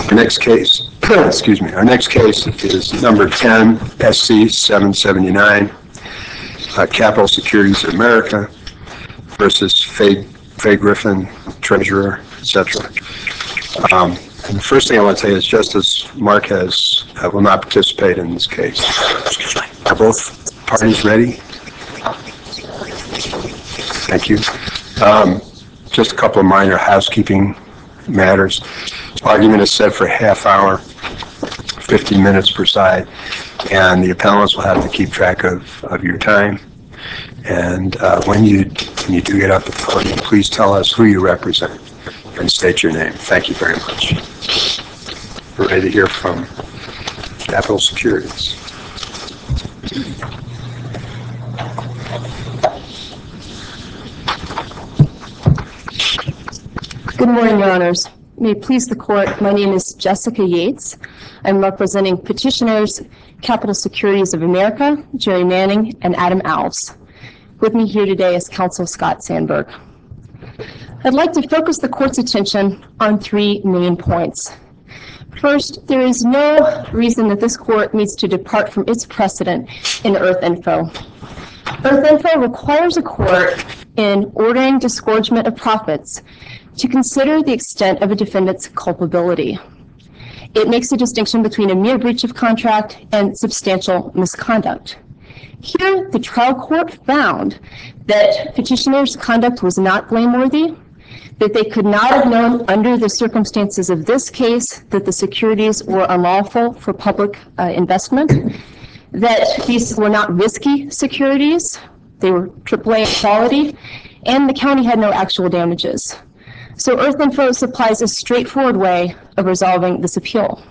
Our next case, excuse me, our next case is number 10 SC 779, Capital Securities of America versus Faye Griffin, treasurer, etc. And the first thing I want to say is Justice Marquez will not participate in this case. Are both parties ready? Thank you. Just a couple of minor housekeeping matters. Argument is set for a half hour, 15 minutes per side, and the appellants will have to keep track of your time. And when you do get up at the podium, please tell us who you represent and state your name. Thank you very much. We're ready to hear from Capital Securities. Good morning, Your Honors. May it please the Court, my name is Jessica Yates. I'm representing petitioners Capital Securities of America, Jerry Manning, and Adam Alves. With me here today is Counsel Scott Sandberg. I'd like to focus the Court's attention on 3 main points. First, there is no reason that this Court needs to depart from its precedent in EarthInfo. EarthInfo requires a court in ordering disgorgement of profits to consider the extent of a defendant's culpability. It makes a distinction between a mere breach of contract and substantial misconduct. Here, the trial court found that petitioner's conduct was not blameworthy, that they could not have known under the circumstances of this case that the securities were unlawful for public investment, that these were not risky securities, they were AAA quality, and the county had no actual damages. So EarthInfo supplies a straightforward way of resolving this appeal.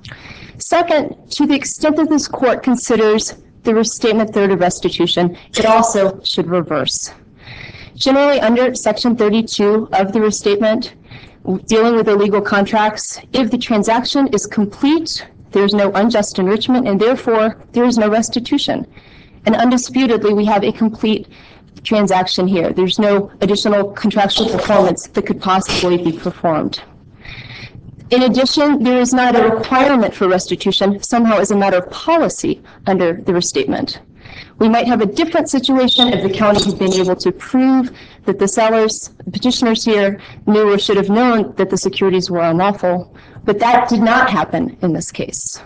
Second, to the extent that this court considers the restatement third of restitution, it also should reverse. Generally, under Section 32 of the restatement, dealing with illegal contracts, if the transaction is complete, there's no unjust enrichment, and therefore there is no restitution. And undisputedly, we have a complete transaction here. There's no additional contractual performance that could possibly be performed. In addition, there is not a requirement for restitution somehow as a matter of policy under the restatement. We might have a different situation if the county had been able to prove that the petitioners here knew or should have known that the securities were unlawful, but that did not happen in this case.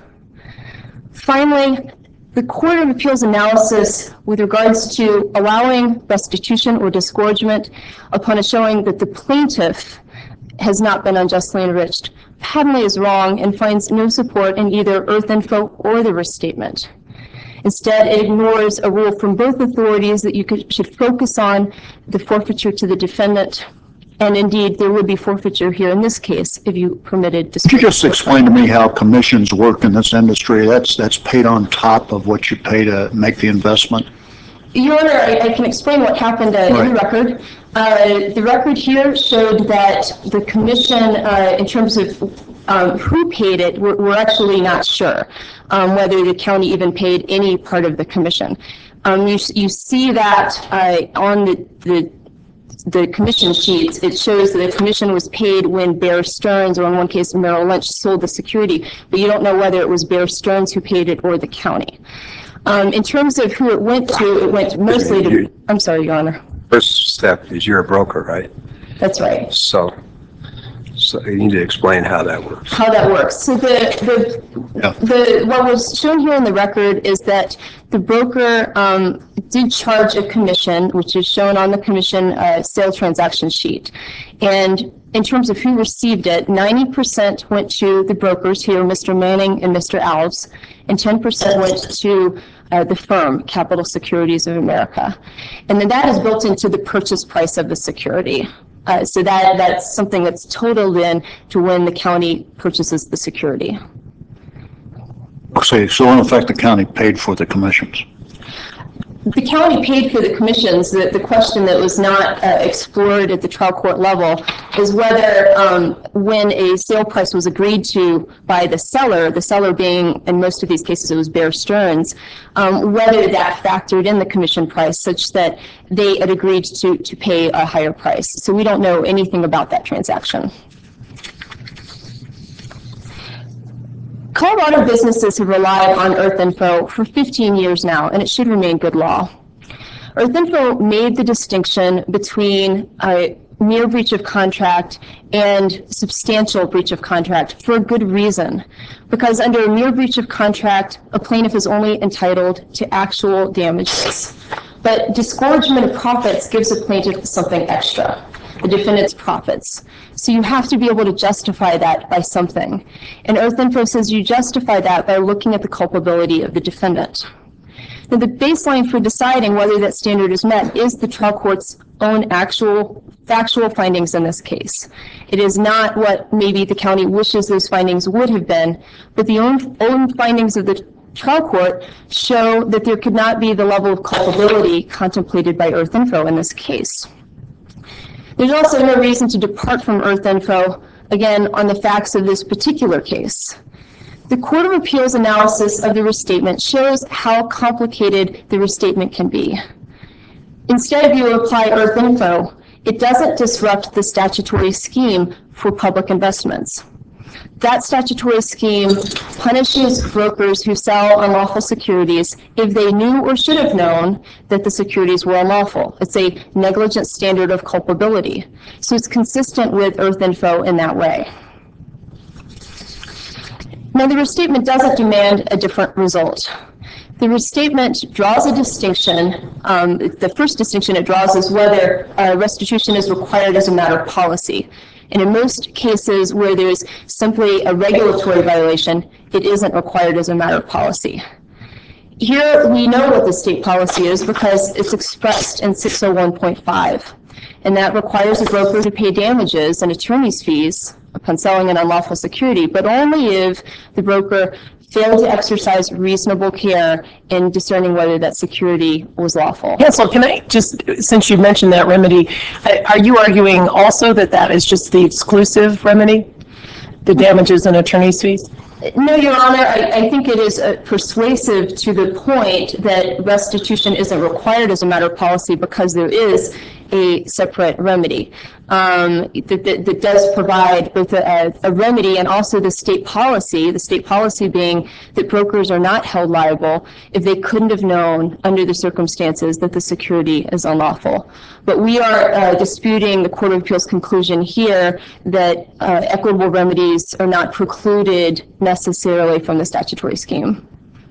Finally, the Court of Appeals analysis with regards to allowing restitution or disgorgement upon a showing that the plaintiff has not been unjustly enriched patently is wrong and finds no support in either EarthInfo or the restatement. Instead, it ignores a rule from both authorities that you should focus on the forfeiture to the defendant, and indeed, there would be forfeiture here in this case if you permitted disgorgement. Could you just explain to me how commissions work in this industry? That's paid on top of what you pay to make the investment? Your Honor, I can explain what happened in the record. The record here showed that the commission, in terms of who paid it, we're actually not sure whether the county even paid any part of the commission. You see that on the commission sheets. It shows that the commission was paid when Bear Stearns, or in one case Merrill Lynch, sold the security, but you don't know whether it was Bear Stearns who paid it or the county. In terms of who it went to, it went mostly to, I'm sorry, Your Honor. First step is you're a broker, right? That's right. So you need to explain how that works. How that works. So what was shown here in the record is that the broker did charge a commission, which is shown on the commission sale transaction sheet. And in terms of who received it, 90% went to the brokers here, Mr. Manning and Mr. Alves, and 10% went to the firm, Capital Securities of America. And then that is built into the purchase price of the security. So that's something that's totaled in to when the county purchases the security. Okay, so in effect, the county paid for the commissions. The county paid for the commissions. The question that was not explored at the trial court level is whether when a sale price was agreed to by the seller being, in most of these cases, it was Bear Stearns, whether that factored in the commission price such that they had agreed to pay a higher price. So we don't know anything about that transaction. Colorado businesses have relied on EarthInfo for 15 years now, and it should remain good law. EarthInfo made the distinction between a mere breach of contract and substantial breach of contract for a good reason. Because under a mere breach of contract, a plaintiff is only entitled to actual damages. But disgorgement of profits gives a plaintiff something extra, the defendant's profits. So you have to be able to justify that by something. And EarthInfo says you justify that by looking at the culpability of the defendant. Now, the baseline for deciding whether that standard is met is the trial court's own actual factual findings in this case. It is not what maybe the county wishes those findings would have been, but the own findings of the trial court show that there could not be the level of culpability contemplated by EarthInfo in this case. There's also no reason to depart from EarthInfo, again, on the facts of this particular case. The Court of Appeals analysis of the restatement shows how complicated the restatement can be. Instead, if you apply EarthInfo, it doesn't disrupt the statutory scheme for public investments. That statutory scheme punishes brokers who sell unlawful securities if they knew or should have known that the securities were unlawful. It's a negligent standard of culpability. So it's consistent with EarthInfo in that way. Now, the restatement doesn't demand a different result. The restatement draws a distinction. The first distinction it draws is whether restitution is required as a matter of policy. And in most cases where there's simply a regulatory violation, it isn't required as a matter of policy. Here, we know what the state policy is because it's expressed in 601.5, and that requires a broker to pay damages and attorney's fees upon selling an unlawful security, but only if the broker failed to exercise reasonable care in discerning whether that security was lawful. Counsel, can I just, since you mentioned that remedy, are you arguing also that that is just the exclusive remedy, the damages and attorney's fees? No, Your Honor, I think it is persuasive to the point that restitution isn't required as a matter of policy because there is a separate remedy that does provide both a remedy and also the state policy being that brokers are not held liable if they couldn't have known under the circumstances that the security is unlawful. But we are disputing the Court of Appeals conclusion here that equitable remedies are not precluded necessarily from the statutory scheme.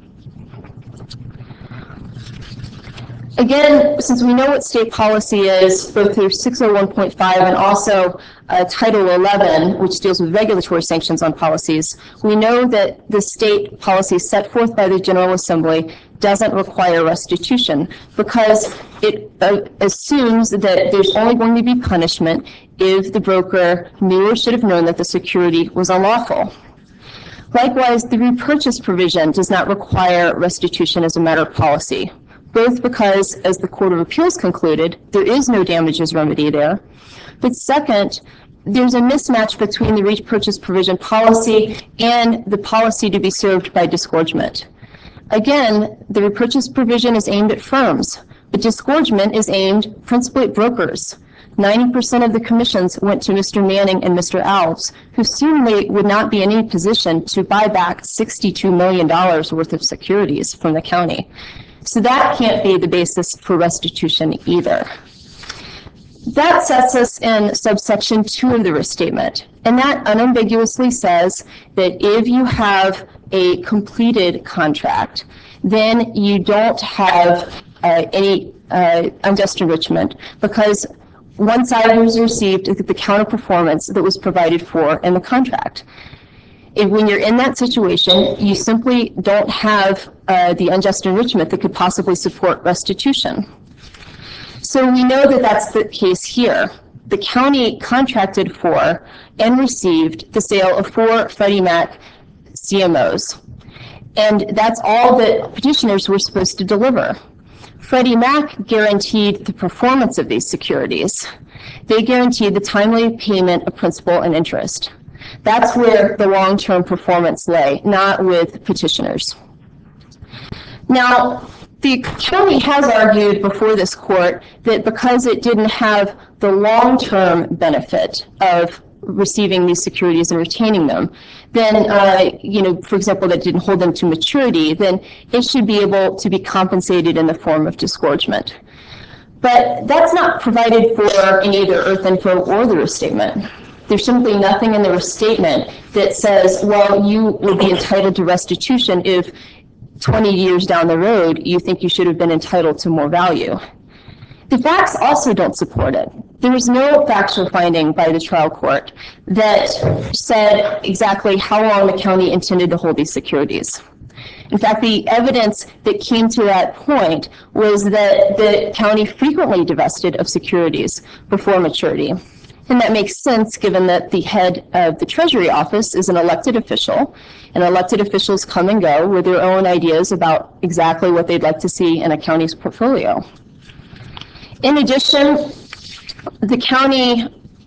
Again, since we know what state policy is, both through 601.5 and also Title 11, which deals with regulatory sanctions on policies, we know that the state policy set forth by the General Assembly doesn't require restitution because it assumes that there's only going to be punishment if the broker knew or should have known that the security was unlawful. Likewise, the repurchase provision does not require restitution as a matter of policy, both because, as the Court of Appeals concluded, there is no damages remedy there, but second, there's a mismatch between the repurchase provision policy and the policy to be served by disgorgement. Again, the repurchase provision is aimed at firms, but disgorgement is aimed principally at brokers. 90% of the commissions went to Mr. Manning and Mr. Alves, who certainly would not be in any position to buy back $62 million worth of securities from the county. So that can't be the basis for restitution either. That sets us in subsection 2 of the restatement, and that unambiguously says that if you have a completed contract, then you don't have any unjust enrichment because one side has received the counter-performance that was provided for in the contract. When you're in that situation, you simply don't have the unjust enrichment that could possibly support restitution. So we know that that's the case here. The county contracted for and received the sale of 4 Freddie Mac CMOs. And that's all that petitioners were supposed to deliver. Freddie Mac guaranteed the performance of these securities. They guaranteed the timely payment of principal and interest. That's where the long-term performance lay, not with petitioners. Now, the county has argued before this court that because it didn't have the long-term benefit of receiving these securities and retaining them, then, for example, that didn't hold them to maturity, then it should be able to be compensated in the form of disgorgement. But that's not provided for in either Earth Info or the restatement. There's simply nothing in the restatement that says, well, you will be entitled to restitution if 20 years down the road you think you should have been entitled to more value. The facts also don't support it. There was no factual finding by the trial court that said exactly how long the county intended to hold these securities. In fact, the evidence that came to that point was that the county frequently divested of securities before maturity. And that makes sense given that the head of the Treasury Office is an elected official, and elected officials come and go with their own ideas about exactly what they'd like to see in a county's portfolio. In addition, the county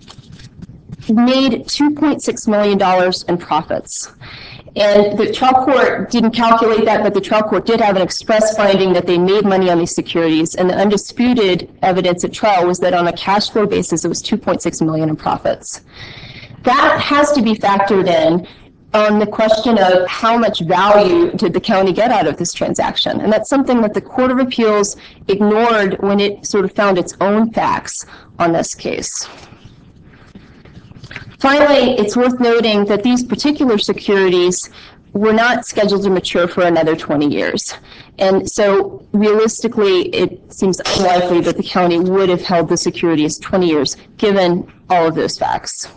made $2.6 million in profits. And the trial court didn't calculate that, but the trial court did have an express finding that they made money on these securities. And the undisputed evidence at trial was that on a cash flow basis, it was $2.6 million in profits. That has to be factored in on the question of how much value did the county get out of this transaction. And that's something that the Court of Appeals ignored when it sort of found its own facts on this case. Finally, it's worth noting that these particular securities were not scheduled to mature for another 20 years. And so realistically, it seems unlikely that the county would have held the securities 20 years, given all of those facts.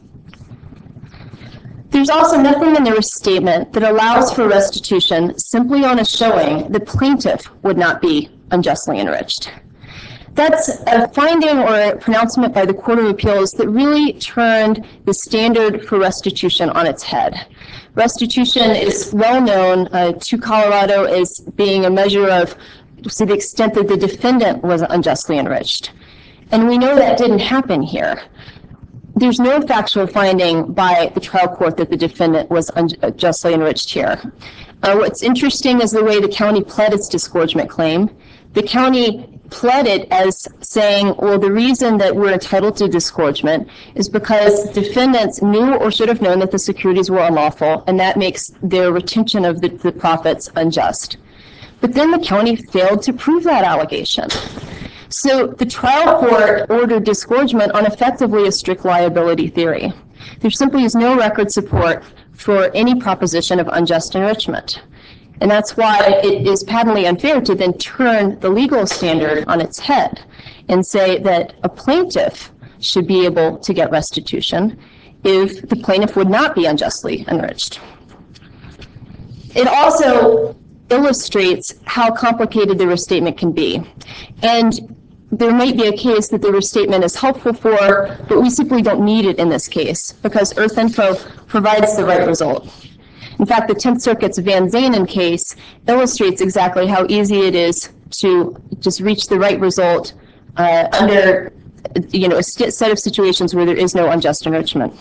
There's also nothing in the restatement that allows for restitution simply on a showing the plaintiff would not be unjustly enriched. That's a finding or a pronouncement by the Court of Appeals that really turned the standard for restitution on its head. Restitution is well known to Colorado as being a measure of to the extent that the defendant was unjustly enriched. And we know that didn't happen here. There's no factual finding by the trial court that the defendant was unjustly enriched here. What's interesting is the way the county pled its disgorgement claim. The county pled it as saying, well, the reason that we're entitled to disgorgement is because defendants knew or should have known that the securities were unlawful, and that makes their retention of the profits unjust. But then the county failed to prove that allegation. So the trial court ordered disgorgement on effectively a strict liability theory. There simply is no record support for any proposition of unjust enrichment. And that's why it is patently unfair to then turn the legal standard on its head and say that a plaintiff should be able to get restitution if the plaintiff would not be unjustly enriched. It also illustrates how complicated the restatement can be. And there might be a case that the restatement is helpful for, but we simply don't need it in this case because Earth Info provides the right result. In fact, the 10th Circuit's Van Zanen case illustrates exactly how easy it is to just reach the right result under a set of situations where there is no unjust enrichment.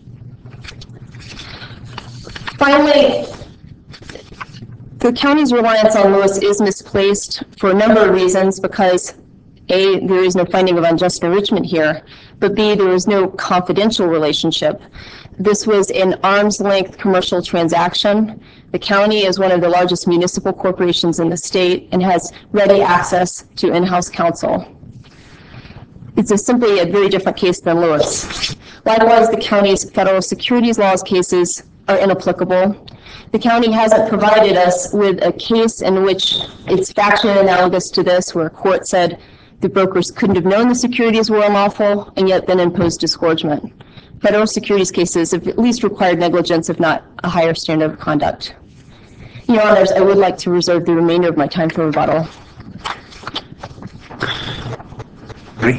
Finally, the county's reliance on Lewis is misplaced for a number of reasons because A, there is no finding of unjust enrichment here, but B, there is no confidential relationship. This was an arm's length commercial transaction. The county is one of the largest municipal corporations in the state and has ready access to in-house counsel. It's simply a very different case than Lewis. Likewise, the county's federal securities laws cases are inapplicable. The county hasn't provided us with a case in which it's factually analogous to this, where a court said the brokers couldn't have known the securities were unlawful and yet then imposed disgorgement. Federal securities cases have at least required negligence, if not a higher standard of conduct. Your Honors, I would like to reserve the remainder of my time for rebuttal. Ready?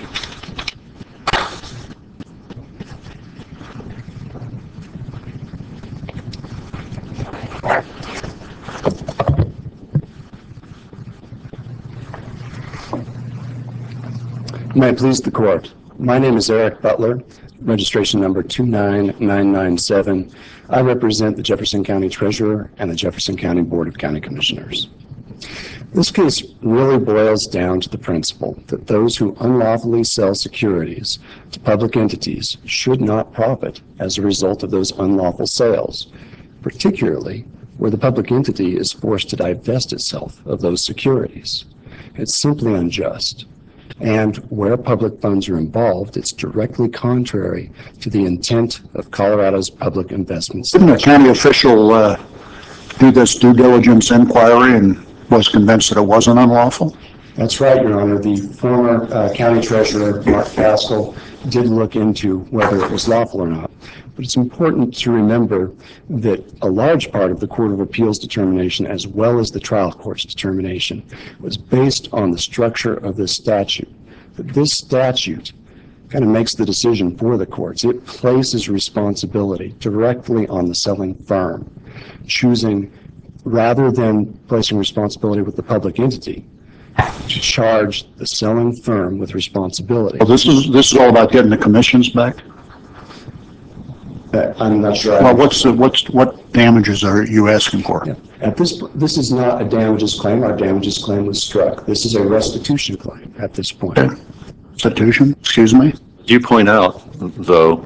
May it please the court. My name is Eric Butler, registration number 29997. I represent the Jefferson County Treasurer and the Jefferson County Board of County Commissioners. This case really boils down to the principle that those who unlawfully sell securities to public entities should not profit as a result of those unlawful sales, particularly where the public entity is forced to divest itself of those securities. It's simply unjust. And where public funds are involved, it's directly contrary to the intent of Colorado's public investments. Didn't a county official do this due diligence inquiry and was convinced that it wasn't unlawful? That's right, Your Honor. The former county treasurer, Mark Pascal, did look into whether it was lawful or not. But it's important to remember that a large part of the Court of Appeals determination, as well as the trial court's determination, was based on the structure of this statute. That this statute kind of makes the decision for the courts. It places responsibility directly on the selling firm, choosing, rather than placing responsibility with the public entity, to charge the selling firm with responsibility. Well, this is all about getting the commissions back? I'm not sure. Well, what damages are you asking for? Yeah. This is not a damages claim. Our damages claim was struck. This is a restitution claim at this point. Restitution, excuse me? You point out, though,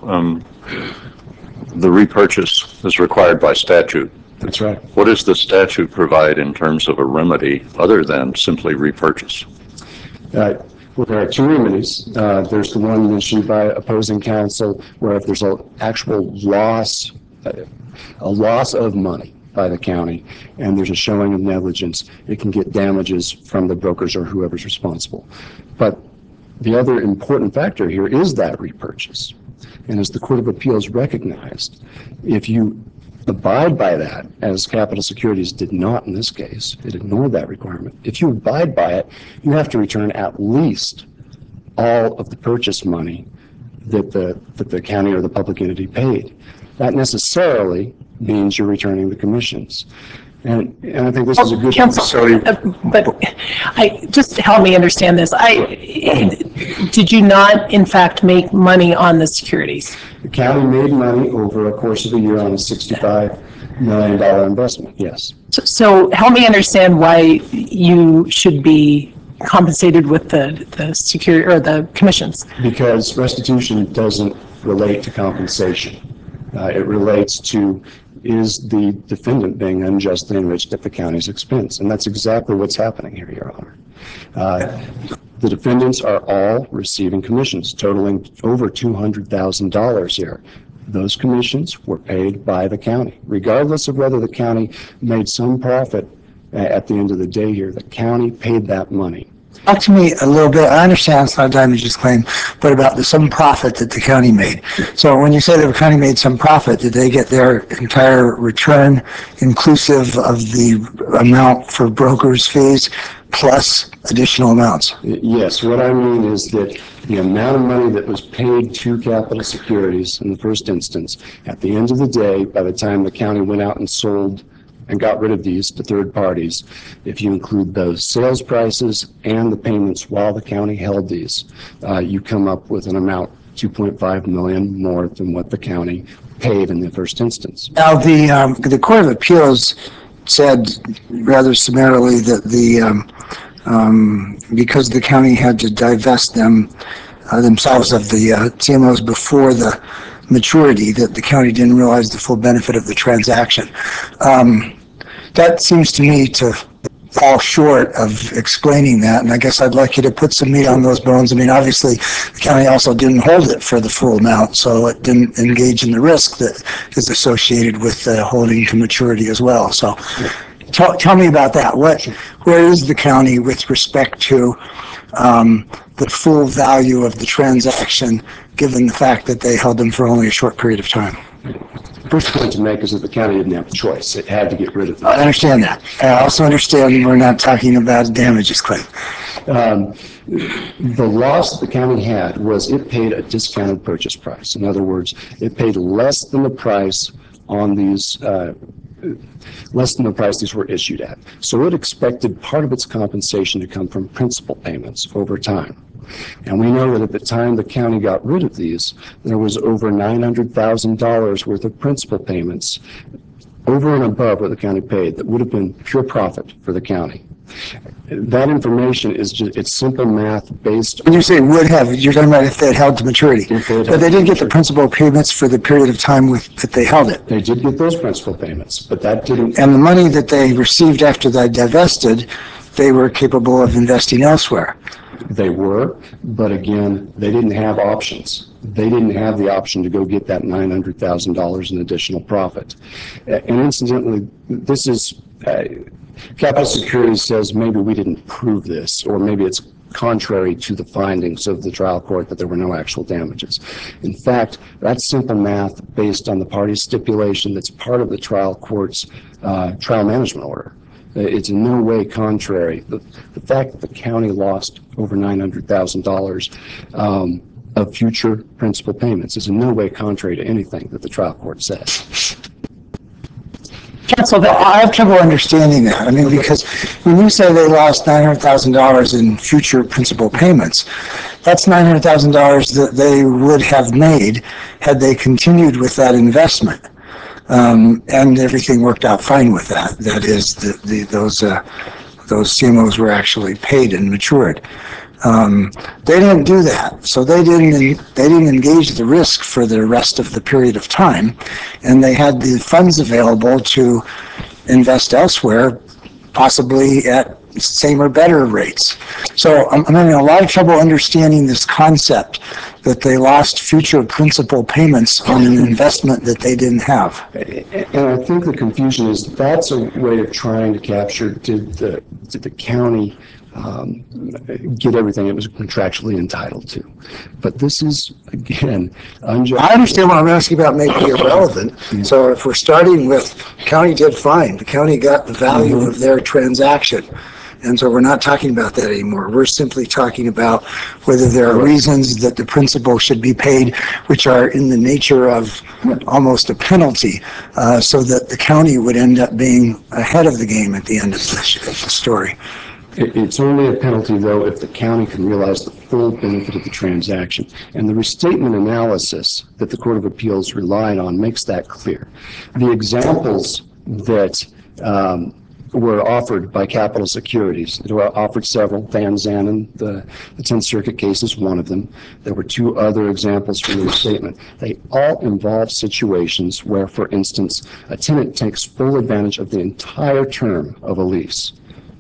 the repurchase is required by statute. That's right. What does the statute provide in terms of a remedy other than simply repurchase? Well, there are two remedies. There's the one mentioned by opposing counsel, where if there's an actual loss, a loss of money by the county, and there's a showing of negligence, it can get damages from the brokers or whoever's responsible. But the other important factor here is that repurchase. And as the Court of Appeals recognized, if you abide by that, as Capital Securities did not in this case, it ignored that requirement. If you abide by it, you have to return at least all of the purchase money that the county or the public entity paid. That necessarily means you're returning the commissions. And I think this is a good... Counsel, but just help me understand this. Did you not, in fact, make money on the securities? The county made money over a course of a year on a $65 million investment, yes. So help me understand why you should be compensated with the security or the commissions. Because restitution doesn't relate to compensation. It relates to, is the defendant being unjustly enriched at the county's expense? And that's exactly what's happening here, Your Honor. The defendants are all receiving commissions totaling over $200,000 here. Those commissions were paid by the county. Regardless of whether the county made some profit at the end of the day here, the county paid that money. Talk to me a little bit. I understand it's not a damages claim, but about some profit that the county made. So when you say the county made some profit, did they get their entire return inclusive of the amount for brokers' fees plus additional amounts? Yes. What I mean is that the amount of money that was paid to Capital Securities in the first instance, at the end of the day, by the time the county went out and sold and got rid of these to third parties, if you include those sales prices and the payments while the county held these, you come up with an amount $2.5 million more than what the county paid in the first instance. Now, the Court of Appeals said rather summarily that because the county had to divest themselves of the CMOs before the maturity, that the county didn't realize the full benefit of the transaction. That seems to me to fall short of explaining that, and I guess I'd like you to put some meat on those bones. I mean, obviously, the county also didn't hold it for the full amount, so it didn't engage in the risk that is associated with holding to maturity as well. So tell me about that. Where is the county with respect to the full value of the transaction, given the fact that they held them for only a short period of time? The first point to make is that the county didn't have a choice. It had to get rid of them. I understand that. I also understand we're not talking about a damages claim. The loss the county had was it paid a discounted purchase price. In other words, it paid less than the price on these, less than the price these were issued at. So it expected part of its compensation to come from principal payments over time. And we know that at the time the county got rid of these, there was over $900,000 worth of principal payments over and above what the county paid that would have been pure profit for the county. That information is just, it's simple math based. When you say would have, you're talking about if they had held to maturity. If they had But they held didn't to get the principal payments for the period of time that they held it. They did get those principal payments, but that didn't. And the money that they received after they divested, they were capable of investing elsewhere. They were, but again, they didn't have options. They didn't have the option to go get that $900,000 in additional profit. And incidentally, this is, Capital Securities says maybe we didn't prove this, or maybe it's contrary to the findings of the trial court that there were no actual damages. In fact, that's simple math based on the parties' stipulation that's part of the trial court's trial management order. It's in no way contrary. The fact that the county lost over $900,000 of future principal payments is in no way contrary to anything that the trial court says. Counsel, I have trouble understanding that. I mean, because when you say they lost $900,000 in future principal payments, that's $900,000 that they would have made had they continued with that investment. And everything worked out fine with that. That is, those CMOs were actually paid and matured. They didn't do that, so they didn't engage the risk for the rest of the period of time, and they had the funds available to invest elsewhere, possibly at same or better rates. So I'm having a lot of trouble understanding this concept that they lost future principal payments on an investment that they didn't have. And I think the confusion is that's a way of trying to capture, did the county get everything it was contractually entitled to? But this is, again, unjust. I understand what I'm asking about making it relevant. So if we're starting with, the county did fine, the county got the value of their transaction. And so we're not talking about that anymore. We're simply talking about whether there are reasons that the principal should be paid, which are in the nature of almost a penalty, so that the county would end up being ahead of the game at the end of the story. It's only a penalty, though, if the county can realize the full benefit of the transaction. And the restatement analysis that the Court of Appeals relied on makes that clear. The examples that were offered by Capital Securities. There were offered several. Van Zanen, the 10th Circuit case, is one of them. There were two other examples from the restatement. They all involve situations where, for instance, a tenant takes full advantage of the entire term of a lease,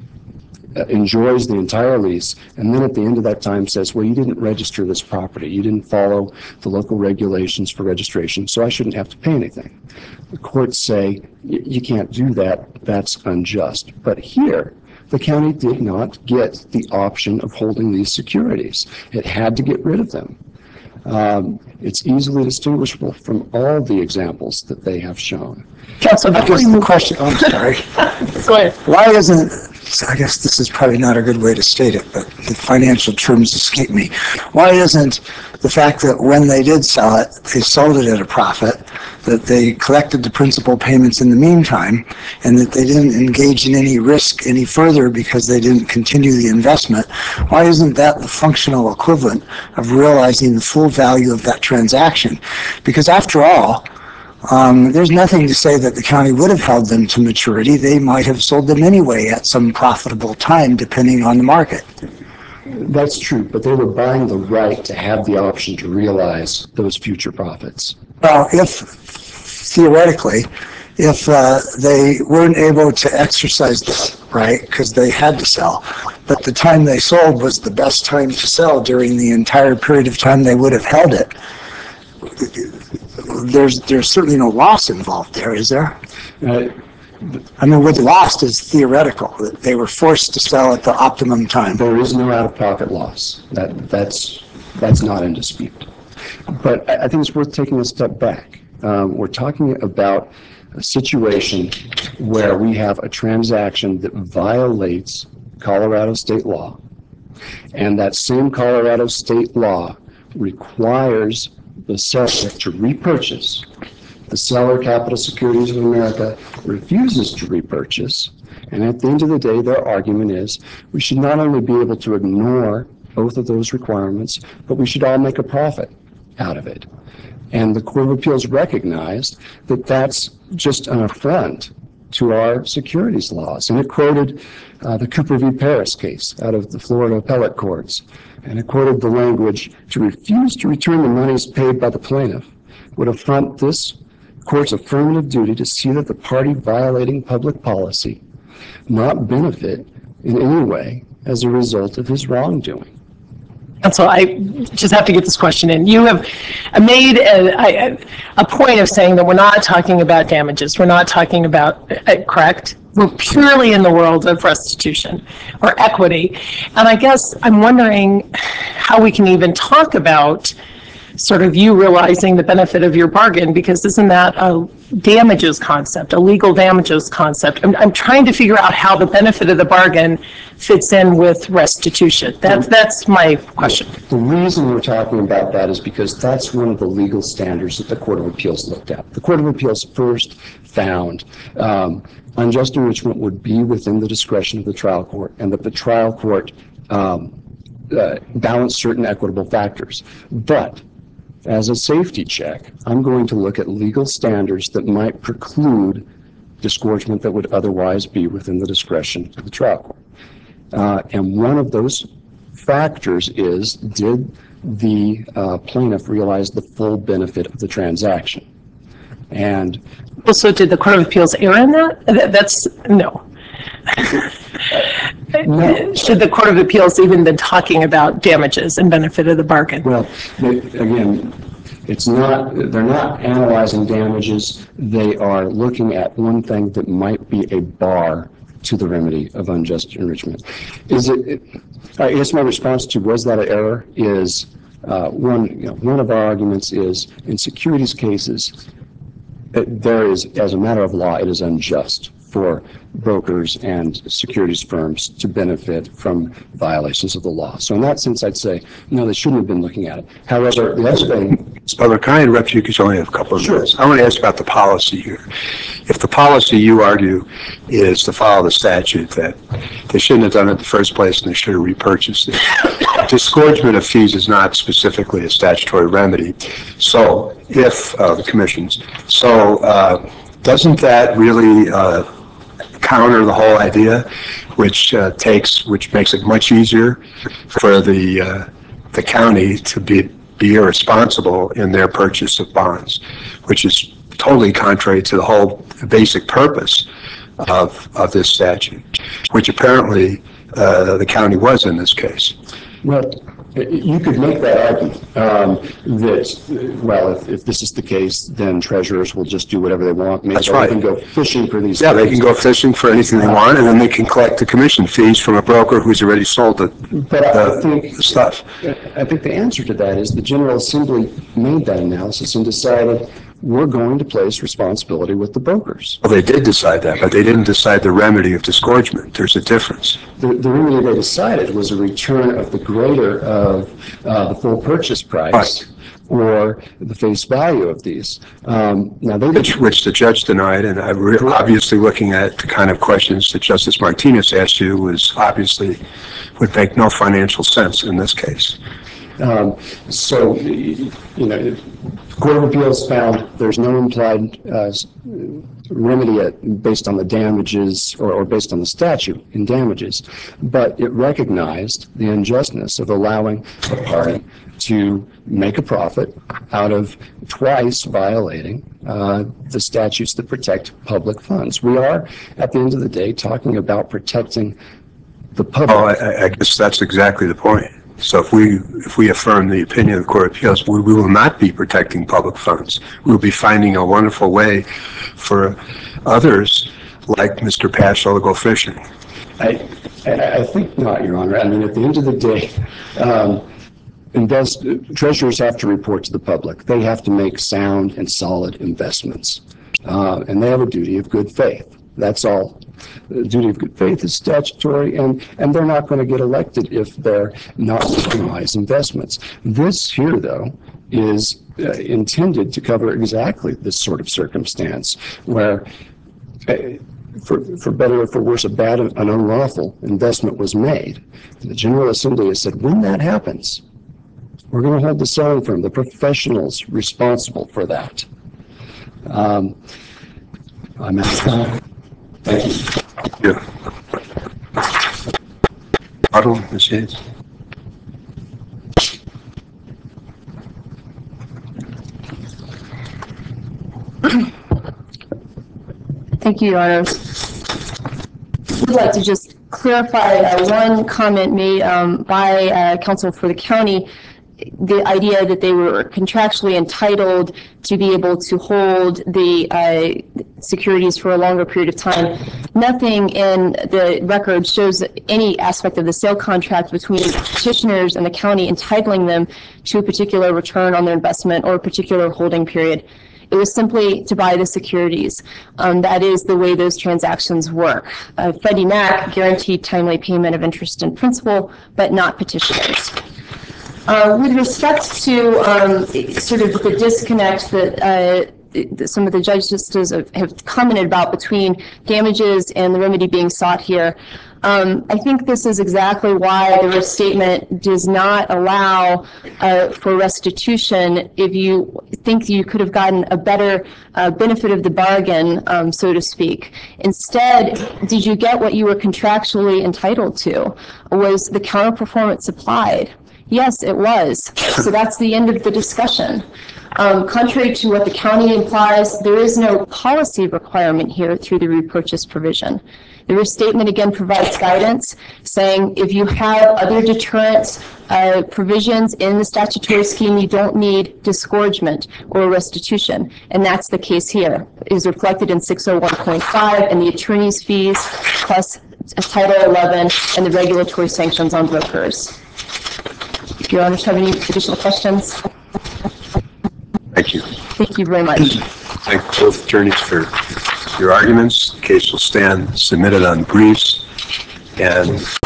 enjoys the entire lease, and then at the end of that time says, well, you didn't register this property. You didn't follow the local regulations for registration, so I shouldn't have to pay anything. The courts say, you can't do that. That's unjust. But here, the county did not get the option of holding these securities. It had to get rid of them. It's easily distinguishable from all the examples that they have shown. Counsel, I guess the question, I'm sorry. Go ahead. Why isn't, I guess this is probably not a good way to state it, but the financial terms escape me. Why isn't the fact that when they did sell it, they sold it at a profit, that they collected the principal payments in the meantime, and that they didn't engage in any risk any further because they didn't continue the investment? Why isn't that the functional equivalent of realizing the full value of that transaction? Because after all, there's nothing to say that the county would have held them to maturity. They might have sold them anyway at some profitable time, depending on the market. That's true, but they were buying the right to have the option to realize those future profits. Well, if theoretically, if they weren't able to exercise this right because they had to sell, but the time they sold was the best time to sell during the entire period of time they would have held it, there's certainly no loss involved there, is there? I mean, what lost is theoretical. They were forced to sell at the optimum time. There is no out-of-pocket loss. That's not in dispute. But I think it's worth taking a step back. We're talking about a situation where we have a transaction that violates Colorado state law, and that same Colorado state law requires the seller to repurchase. The seller, Capital Securities of America, refuses to repurchase, and at the end of the day, their argument is we should not only be able to ignore both of those requirements, but we should all make a profit out of it. And the Court of Appeals recognized that that's just an affront to our securities laws. And it quoted the Cooper v. Paris case out of the Florida appellate courts. And it quoted the language, "To refuse to return the monies paid by the plaintiff would affront this court's affirmative duty to see that the party violating public policy not benefit in any way as a result of his wrongdoing." And so I just have to get this question in. You have made a point of saying that we're not talking about damages. We're not talking about, correct? We're purely in the world of restitution or equity. And I guess I'm wondering how we can even talk about sort of you realizing the benefit of your bargain, because isn't that a damages concept, a legal damages concept? I'm trying to figure out how the benefit of the bargain fits in with restitution. That's my question. The reason we're talking about that is because that's one of the legal standards that the Court of Appeals looked at. The Court of Appeals first found unjust enrichment would be within the discretion of the trial court, and that the trial court balanced certain equitable factors. But as a safety check, I'm going to look at legal standards that might preclude disgorgement that would otherwise be within the discretion of the trial court. And one of those factors is, did the plaintiff realize the full benefit of the transaction? And Also, did the Court of Appeals err in that? That's no. No. Should the Court of Appeals even been talking about damages and benefit of the bargain? Well, again, they're not analyzing damages. They are looking at one thing that might be a bar to the remedy of unjust enrichment. I guess my response to was that an error is one of our arguments is in securities cases, there is, as a matter of law, it is unjust for brokers and securities firms to benefit from violations of the law. So in that sense, I'd say, no, they shouldn't have been looking at it. However, the other thing... Spudler, can I interrupt you because you only have a couple of minutes? Sure. I want to ask about the policy here. If the policy, you argue, is to follow the statute, that they shouldn't have done it in the first place and they should have repurchased it. Disgorgement of fees is not specifically a statutory remedy. So, if the commissions, doesn't that really counter the whole idea, which makes it much easier for the county to be irresponsible in their purchase of bonds, which is totally contrary to the whole basic purpose of this statute, which apparently the county was in this case. Well, you could make that argument that, well, if this is the case, then treasurers will just do whatever they want. Maybe That's right. They can go fishing for these. Yeah, they can go fishing for anything they want, and then they can collect the commission fees from a broker who's already sold the stuff. I think the answer to that is the General Assembly made that analysis and decided we're going to place responsibility with the brokers. Well, they did decide that, but they didn't decide the remedy of disgorgement. There's a difference. The remedy they decided was a return of the greater of the full purchase price. Right. Or the face value of these. Which the judge denied, and obviously looking at the kind of questions that Justice Martinez asked you would make no financial sense in this case. The Court of Appeals found there's no implied remedy based on the damages or based on the statute in damages, but it recognized the unjustness of allowing a party to make a profit out of twice violating the statutes that protect public funds. We are, at the end of the day, talking about protecting the public. Oh, I guess that's exactly the point. So if we affirm the opinion of the Court of Appeals, we will not be protecting public funds. We'll be finding a wonderful way for others like Mr. Paschal to go fishing. I think not, Your Honor. I mean, at the end of the day, treasurers have to report to the public. They have to make sound and solid investments. And they have a duty of good faith. That's all. The duty of good faith is statutory, and they're not going to get elected if they're not making wise investments. This here, though, is intended to cover exactly this sort of circumstance where, for better or for worse, an unlawful investment was made. The General Assembly has said, when that happens, we're going to hold the selling firm, the professionals responsible for that. I'm out of time. Thank you. Huddle, Ms. Yates. Thank you, Your Honors. I'd like to just clarify one comment made by counsel for the county, the idea that they were contractually entitled to be able to hold the securities for a longer period of time. Nothing in the record shows any aspect of the sale contract between petitioners and the county entitling them to a particular return on their investment or a particular holding period. It was simply to buy the securities. That is the way those transactions work. Freddie Mac guaranteed timely payment of interest and principal, but not petitioners. With respect to sort of the disconnect that some of the judges have commented about between damages and the remedy being sought here, I think this is exactly why the restatement does not allow for restitution if you think you could have gotten a better benefit of the bargain, so to speak. Instead, did you get what you were contractually entitled to? Was the counter-performance supplied? Yes, it was. So that's the end of the discussion. Contrary to what the county implies, there is no policy requirement here through the repurchase provision. The restatement again provides guidance saying if you have other deterrent provisions in the statutory scheme, you don't need disgorgement or restitution. And that's the case here. It is reflected in 601.5 and the attorney's fees plus Title 11 and the regulatory sanctions on brokers. If your honors have any additional questions. Thank you. Thank you very much. Thank both attorneys for your arguments. The case will stand submitted on briefs, and